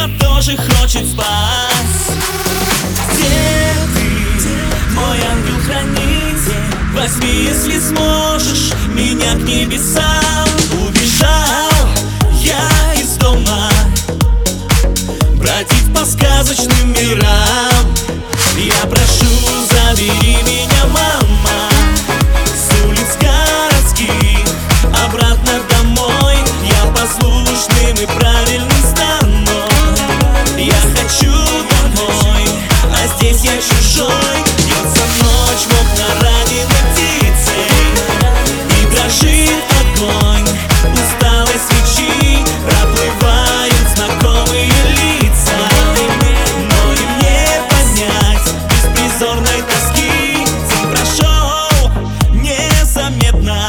небо тоже хочет спать. Где ты, мой ангел-хранитель? Возьми, если сможешь, меня к небесам. Убежал я из дома, бродить по сказочным мирам. Я прошу, забери меня, мама, с улиц городских обратно домой. Я послушным и правильным стану. Я хочу домой, а здесь я чужой. Бьется ночь в окна раненой птицей, и дрожит огонь усталой свечи. Проплывают знакомые лица, но и мне понять беспризорной тоски. День прошел незаметно,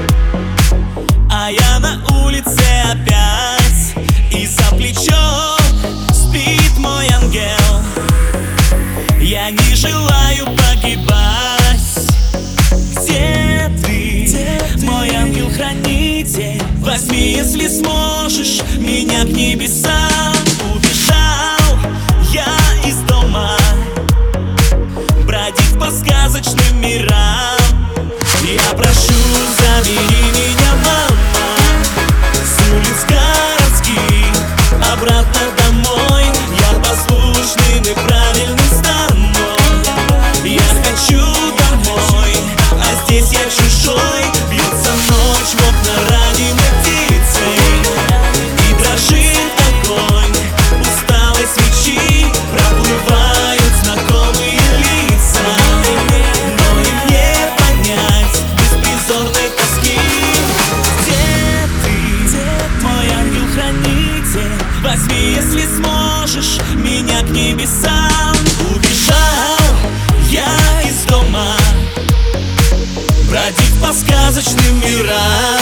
а я на улице опять, и за плечо спит мой ангел. Я не желаю погибать. Где ты, мой ангел-хранитель? Возьми, если сможешь, меня к небесам. Убежал я из дома, бродить по сказочным мирам. Я прошу, забери меня, мама, с улиц городских обратно домой. Я послушным и правильным стану. Я хочу домой, а здесь я чужой. Бьется ночь в окна раненой птицей, и дрожит огонь усталой свечи. Проплывают знакомые лица, но и мне понять беспризорной тоски. Где ты, мой ангел-хранитель? Возьми, если сможешь, меня к небесам. Убежал я из дома, бродить по сказочным мирам.